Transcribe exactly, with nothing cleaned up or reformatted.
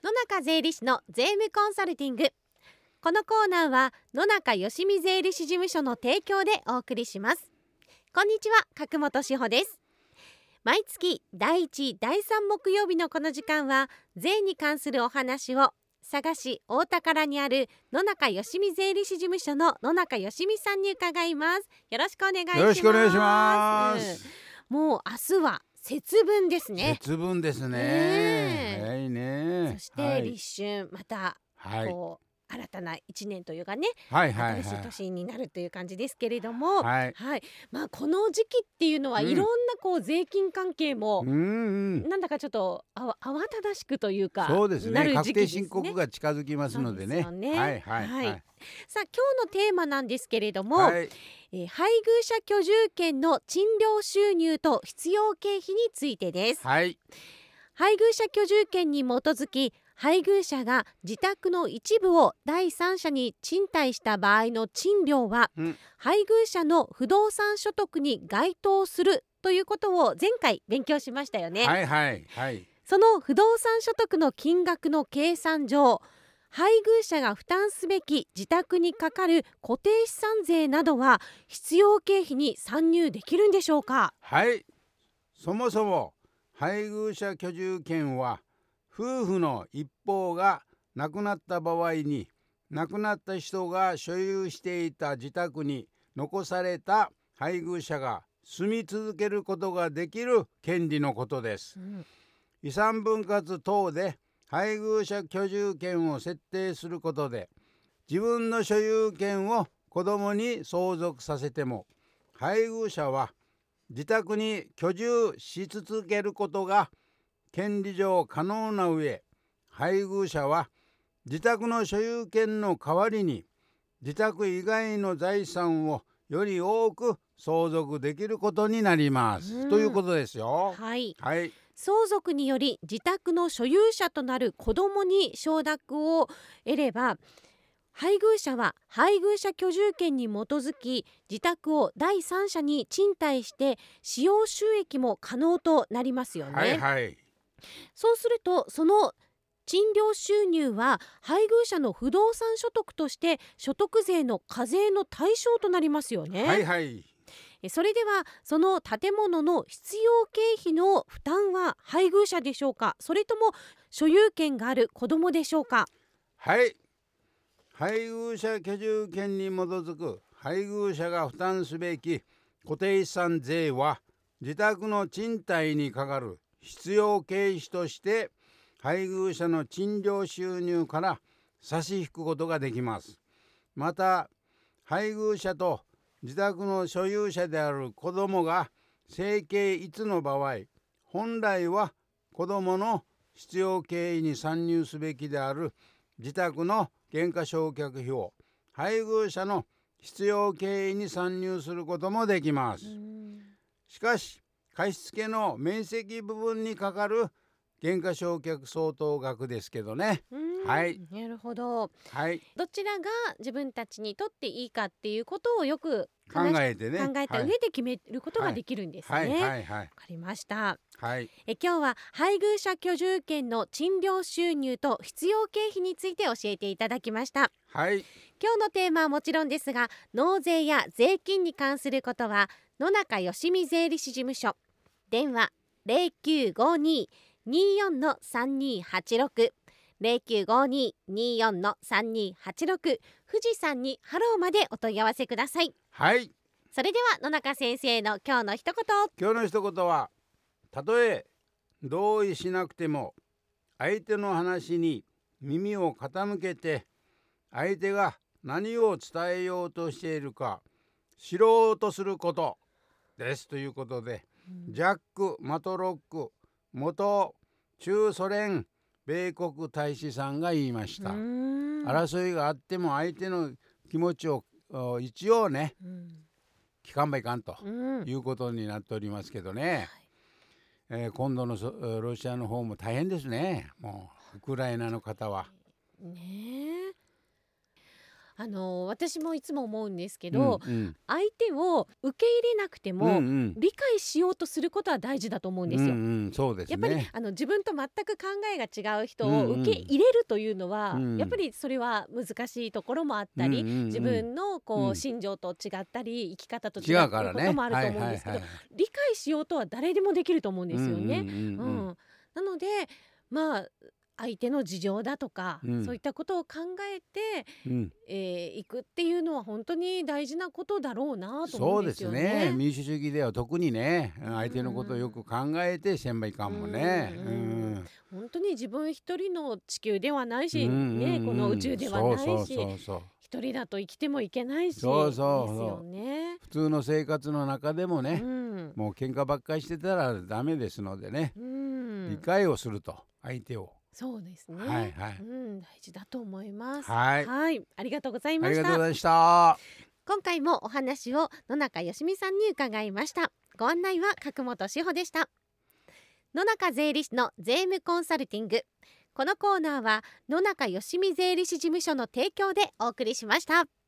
野中税理士の税務コンサルティング。このコーナーは野中よしみ税理士事務所の提供でお送りします。こんにちは、角本志保です。毎月だいいち、だいさん木曜日のこの時間は税に関するお話を佐賀市大田原にある野中よしみ税理士事務所の野中よしみさんに伺います。よろしくお願いします。 よろしくお願いします。 もう明日は節分ですね。 節分ですね。 ねえ早いね。 そしてはい立春、またはいこう新たな一年というかね、 はいはいはい新しい年になるという感じですけれども、 はいはいまあ、この時期っていうのはうんいろんなこう税金関係も、 うんうんなんだかちょっとあわ慌ただしくというかそうですなね。確る時期ですね。 定申告が近づきますのでね。 そうですよねはいはいはいはいさあ今日のテーマなんですけれども、 はいえー配偶者居住権の賃料収入と必要経費についてです。 はい配偶者居住権に基づき配偶者が自宅の一部を第三者に賃貸した場合の賃料は、 うん配偶者の不動産所得に該当するということを前回勉強しましたよね。 はいはいはいその不動産所得の金額の計算上、配偶者が負担すべき自宅にかかる固定資産税などは必要経費に算入できるんでしょうか。 はいそもそも配偶者居住権は夫婦の一方が亡くなった場合に亡くなった人が所有していた自宅に残された配偶者が住み続けることができる権利のことです。 うん遺産分割等で配偶者居住権を設定することで自分の所有権を子供に相続させても配偶者は自宅に居住し続けることが権利上可能な上、配偶者は自宅の所有権の代わりに自宅以外の財産をより多く相続できることになります、 うん、 ということですよ。 はいはい相続により自宅の所有者となる子どもに承諾を得れば、配偶者は配偶者居住権に基づき自宅を第三者に賃貸して使用収益も可能となりますよね。 はいはいそうするとその賃料収入は配偶者の不動産所得として所得税の課税の対象となりますよね。 はいはいそれではその建物の必要経費の負担は配偶者でしょうか、それとも所有権がある子どもでしょうか。 はい配偶者居住権に基づく配偶者が負担すべき固定資産税は自宅の賃貸にかかる必要経費として配偶者の賃料収入から差し引くことができます。また配偶者と自宅の所有者である子どもが生計一の場合、本来は子どもの必要経費に算入すべきである自宅の減価償却費を配偶者の必要経費に算入することもできます。しかし貸付の面積部分にかかる減価償却相当額ですけどね。はい、 なるほど。 はい、 どちらが自分たちにとっていいかっていうことをよく考話しえてね。 考えた上で決めることができるんですね。 はいわ、 はいはいかりました。 はいえ今日は配偶者居住権の賃料収入と必要経費について教えていただきました。 はい今日のテーマはもちろんですが、納税や税金に関することは野中よしみ税理士事務所、電話 ゼロきゅうごに にーよん さんにーはちろく ゼロきゅうごに にーよん さんにーはちろく、富士山にハローまでお問い合わせください。 はいそれでは野中先生の今日の一言。 今日の一言は、たとえ同意しなくても相手の話に耳を傾けて相手が何を伝えようとしているか知ろうとすることですということで、うん、ジャック・マトロック元中ソ連米国大使さんが言いました。争いがあっても相手の気持ちを一応ね、うん、聞かんばいかんということになっておりますけどね、うん、えー、今度のロシアの方も大変ですね。もうウクライナの方はねえ、 あの私もいつも思うんですけど、 うんうん相手を受け入れなくてうんも、 うん理解しようとすることは大事だと思うんですよ。 うんうんそうですやっぱりね。 あの自分と全く考えが違う人うんうんを受け入れるというのは、 うんやっぱりそれは難しいところもあったり、 うんうんうん自分のこう、 うん心情と違ったり生き方と違違ううからね。 こともあると思うんですけど、 はいはいはい理解しようとは誰でもできると思うんですよね。 うんうんうんううんんなのでまあ相手の事情だとか、 うんそういったことを考えてうんえー行くっていうのは本当に大事なことだろうなと思そうでうんですよすね。 ね。 民主主義では特にね、相手のことをよく考えてせんばいかんもね。 ううんん本当に自分一人の地球ではないし、 うんうんうんね、この宇宙ではないそうし、 そうそうそう。 一人だと生きてもいけないしそうそうそうですよね。 普通の生活の中でもうね、 んもう喧嘩ばっかりしてたらダメですのでね、 うん理解をすると相手を。 そうですね。 はいはいうん大事だと思います。 はいありがとうございあました。 りがとうございました。 今回もお話を野中よしみさんに伺いました。ご案内は角本志保でした。野中税理士の税務コンサルティング、このコーナーは野中よしみ税理士事務所の提供でお送りしました。